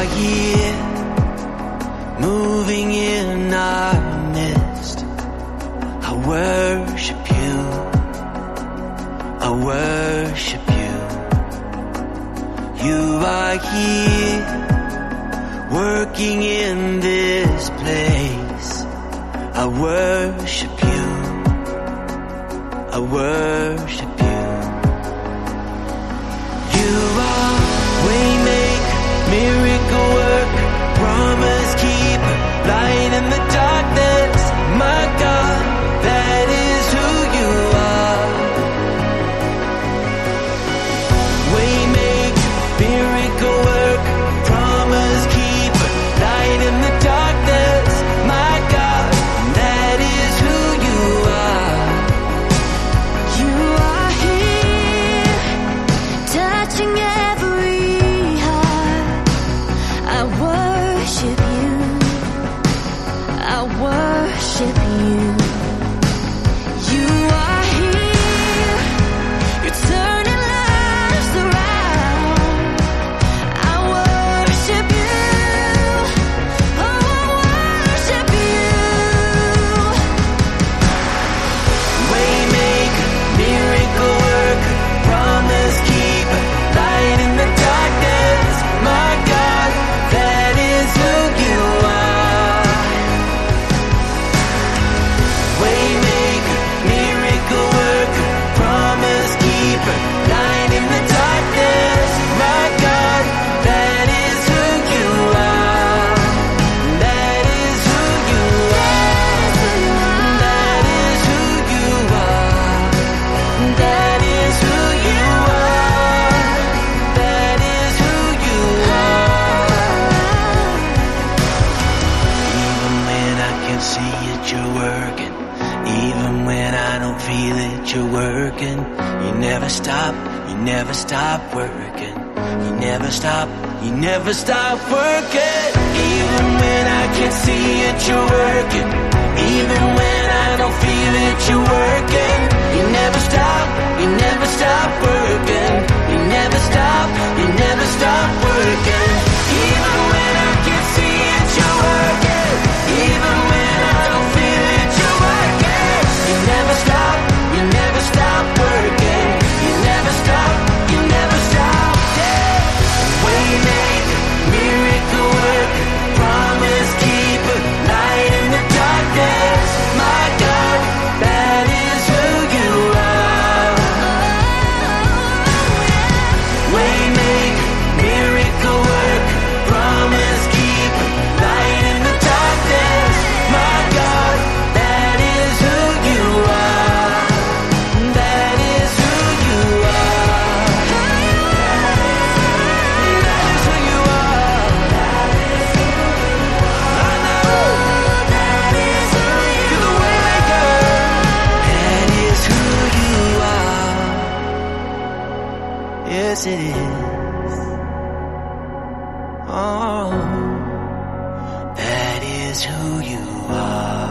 here, moving in our midst. I worship you, I worship you. You are here, working in this place. I worship you, I worship you. You are waymaker, miracle work, promise keeper, light in the darkness. My God, that is who you are. Waymaker, miracle work, promise keeper, light in the darkness. My God, that is who you are. You are here, touching every heart. I worship you, I worship you. You are here, you're turning lives around. I worship you, oh I worship you. Waymaker, miracle worker, promise keeper, light in the darkness. My God, that is who you are. Waymaker, miracle worker, promise keeper, light in the darkness. My God, that is who you are. That is who you are. That is who you are. That is who you are. That is who you are. Even when I can see it, you're working. Even when I don't feel it, you're working. You never stop, you never stop working. You never stop, you never stop working. Even when I can't see it, you're working. Even when I don't feel it, you're working. You never stop, you never stop working. You never stop, you never stop working. Even when I can't see it, you're working. Even when I don't feel it, you're working. You never stop, you never stop working. You never stop, you never stop, yeah. Waymaker, miracle worker, promise keeper, light in the darkness. My God, that is who you are. Waymaker, miracle worker, promise keeper, light in the darkness. My God, that is who you are. That is who you are. That is who you are. I know. That is who you're the waymaker. That is who you are. Yes, it is. Oh, that is who you are.